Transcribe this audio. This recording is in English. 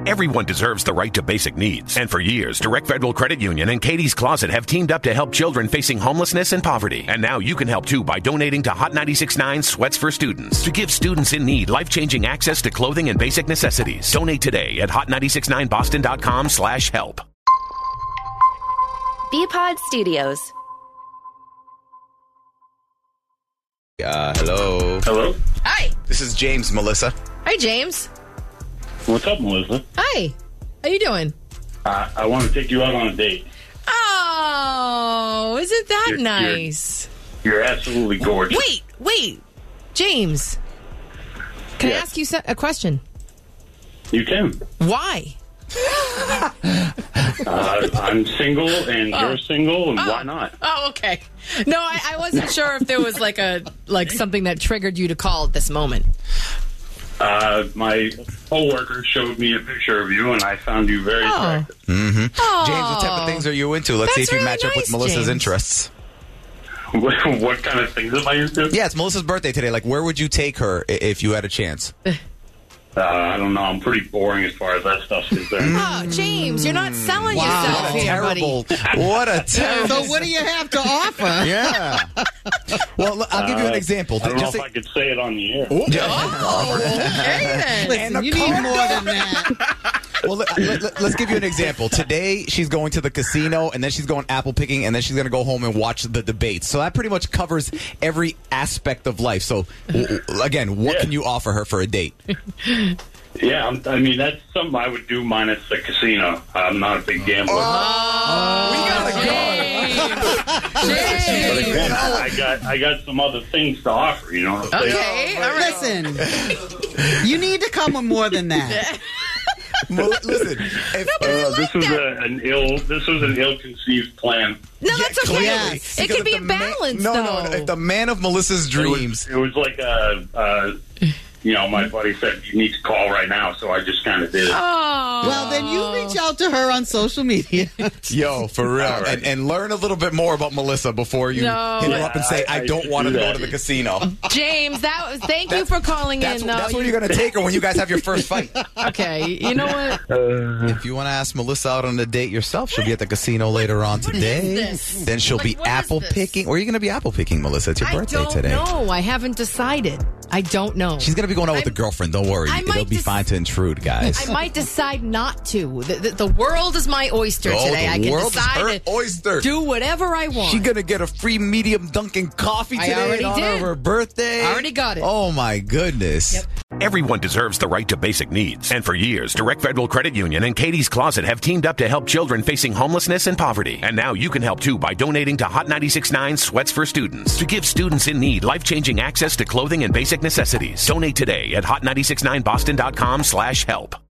Everyone deserves the right to basic needs. And for years, Direct Federal Credit Union and Katie's Closet have teamed up to help children facing homelessness and poverty. And now you can help too by donating to Hot 96.9 Sweats for Students to give students in need life-changing access to clothing and basic necessities. Donate today at hot969boston.com/help. Bpod Studios. Hello. Hello? Hi. This is James, Melissa. Hi, James. What's up, Melissa? Hi. How you doing? I want to take you out on a date. Oh, isn't that You're- nice? You're absolutely gorgeous. Wait. James. Can I Yes. ask you a question? You can. Why? I'm single and you're single, and why not? Oh, okay. No, I wasn't sure if there was like something that triggered you to call at this moment. My coworker showed me a picture of you, and I found you very attractive. Mm-hmm. Oh, James, what type of things are you into? Let's see That's if you really match up with nice, Melissa's James. interests. What kind of things am I into? Yeah, it's Melissa's birthday today. Like, where would you take her if you had a chance? I don't know. I'm pretty boring as far as that stuff's concerned. Oh, James, you're not selling What yourself a here, buddy. What a terrible. So what do you have to offer? Yeah. Well, look, I'll give you an example. I don't know Just if say- I could say it on the air. Oh, okay then. Listen, you need more than that. Well, let's give you an example. Today, she's going to the casino, and then she's going apple picking, and then she's going to go home and watch the debates. So that pretty much covers every aspect of life. So, again, what can you offer her for a date? Yeah, I mean, that's something I would do minus the casino. I'm not a big gambler. We gotta But again, I got some other things to offer, you know what I'm saying? Okay, all right. Listen, you need to come with more than that. Well, listen, This was an ill-conceived plan. No, that's okay. Yes. It could be a Because if the balance, no, though. if the man of Melissa's dreams. It was like my buddy said, you need to call right now, so I just kind of did it. Oh. Well, then you reach out to her on social media. Yo, for real. All right. And learn a little bit more about Melissa before you No. hit her up and say, I I don't should want to do go that. to the casino. James, thank you for calling in. That's where you're going to take her when you guys have your first fight. Okay, you know what? If you want to ask Melissa out on a date yourself, she'll be at the casino later on today. this? Then she'll be What is apple this? picking. Or are you going to be apple picking, Melissa? It's your birthday I don't today. know. I haven't decided. I don't know. She's going to be going out with a girlfriend. Don't worry. I It'll might be fine to intrude, guys. I might decide not to. The world is my oyster today. I the can world is decide her to oyster. do whatever I want. She's going to get a free medium Dunkin' coffee I today already in honor did. of her birthday. I already got it. Oh, my goodness. Yep. Everyone deserves the right to basic needs. And for years, Direct Federal Credit Union and Katie's Closet have teamed up to help children facing homelessness and poverty. And now you can help too by donating to Hot 96.9 Sweats for Students to give students in need life-changing access to clothing and basic necessities. Donate today at hot969boston.com/help.